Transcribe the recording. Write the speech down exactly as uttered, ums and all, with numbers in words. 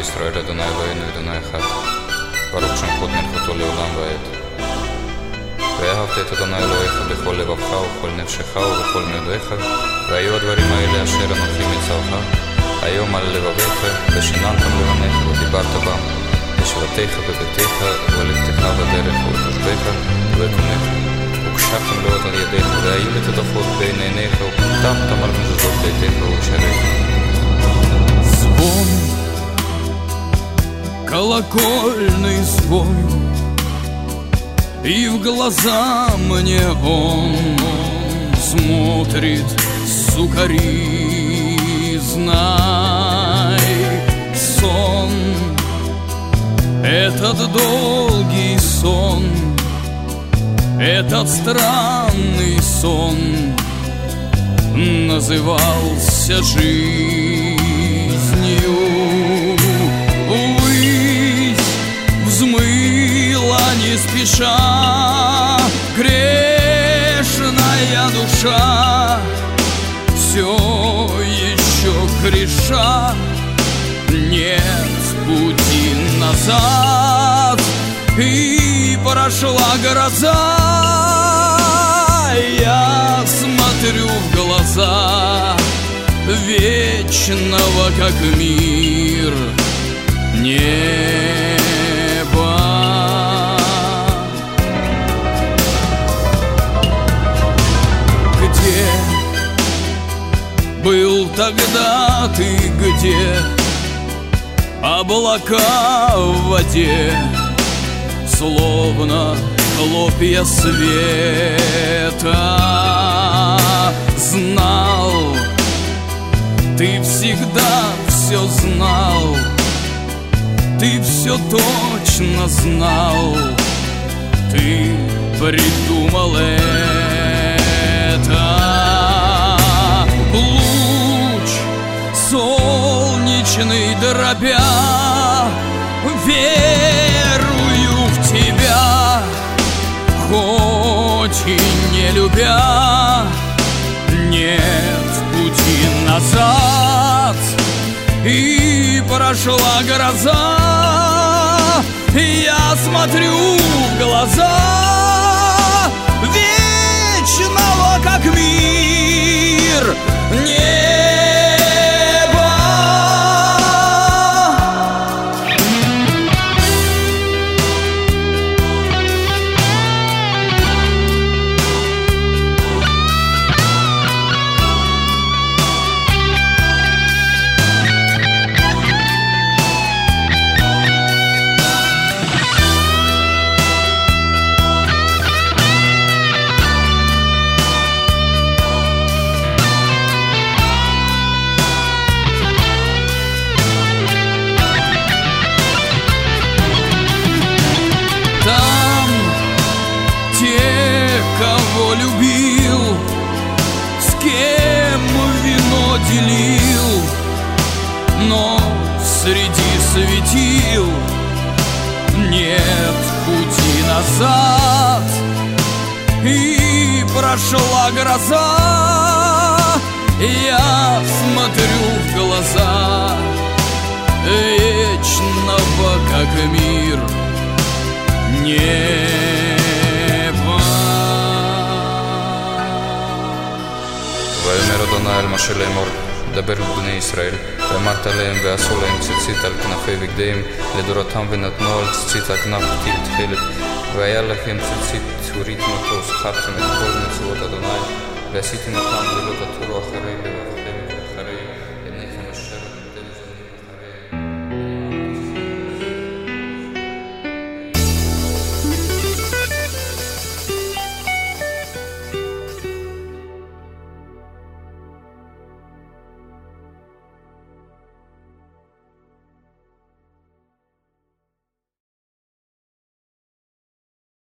ישראל, אדוני אלוהינו, אדוני אחד. ברוך שם כבוד מלכותו לעולם ועד. ואהבת את אדוני אלוהיך בכל לבבך ובכל נפשך ובכל מאודיך, והיו הדברים האלה אשר אנוכי מצווך, היום על לבביך, ושיננתם לבניך ודיברת בם, בשבתיך בביתך ולכתך בדרך ובחושביך ובתוניך, וקשרתם לאות על ידיך, והיו לטדפות בין עיניך, ופתחתם על מזוזות ביתך ובשעריך. Звон, колокольный звон, и в глаза мне он смотрит сукоризной. Сон, этот долгий сон, этот странный сон назывался жизнью. Увысь взмыла не спеша грешная душа, все еще греша, нет пути назад, и прошла гроза. Я смотрю в глаза вечного, как мир, неба. Где был тогда ты, где облака в воде, словно хлопья света? Знал, ты всегда все знал, ты все точно знал, ты придумал это. Луч солнечный дробя, верую в тебя, хоть и не любя, нет пути назад, и прошла гроза. Я смотрю в глаза вечного, как мир, неба. Кого любил, с кем вино делил, но среди светил нет пути назад, и прошла гроза. Я смотрю в глаза вечного, как мир, неба. ויאמר אדוני אל משה לאמור, דבר אל בני ישראל, ואמרת להם ועשו להם ציצית על כנפי בגדיהם לדורותם, ונתנו על ציצית הכנף פתיל תכלת, והיה לכם ציצית צורית מטוס, זכרתם את כל מצוות אדוני, ועשיתם אותם ולא תטורו אחרי לבבכם.